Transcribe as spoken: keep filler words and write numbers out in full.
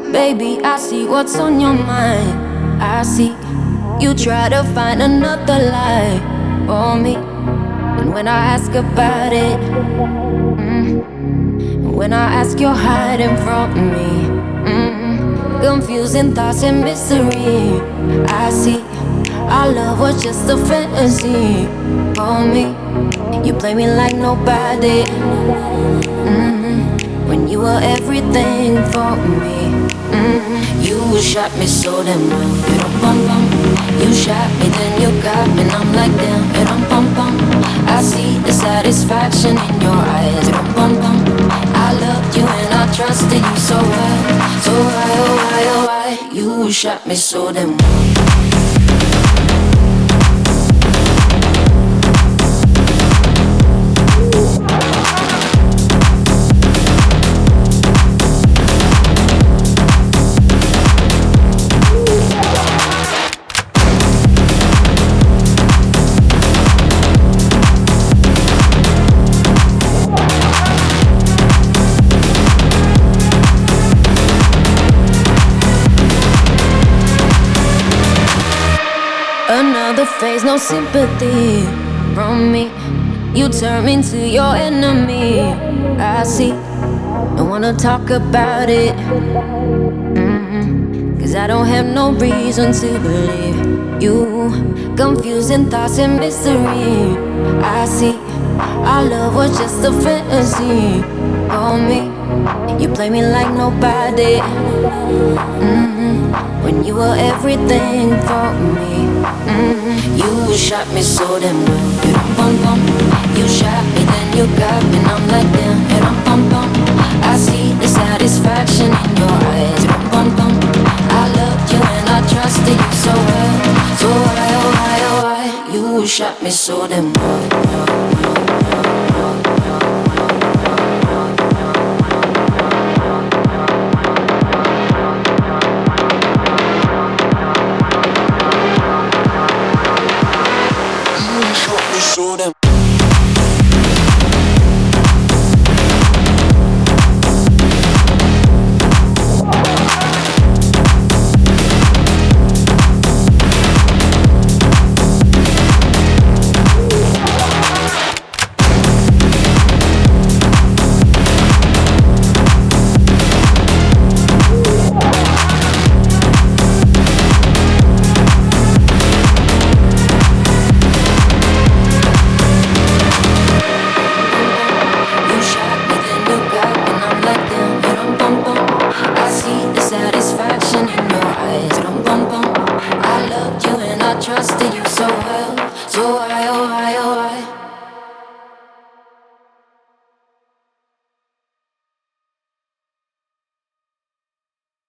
Baby, I see what's on your mind. I see you try to find another lie for me. And when I ask about it, mm, when I ask, you're hiding from me. mm, Confusing thoughts and misery. I see our love was just a fantasy for me. You play me like nobody, mm, when you were everything for me. mm, You shot me so damn well. Bum-bum. You shot me, then you got me, and I'm like damn. Bum-bum. I see the satisfaction in your eyes. Bum-bum. I loved you and I trusted you so well. So why, oh why, oh why? You shot me so damn well. Another phase, no sympathy from me. You turn me into your enemy. I see, don't wanna talk about it, mm-hmm. Cause I don't have no reason to believe you. Confusing thoughts and misery. I see, our love was just a fantasy for me. You play me like nobody, mm-hmm. when you were everything for me. mm-hmm. You shot me so damn well. Bum-bum. You shot me, then you got me, and I'm like damn. Bum-bum. I see the satisfaction in your eyes. Bum-bum. I loved you and I trusted you so well. So why, oh why, oh why? You shot me so damn well.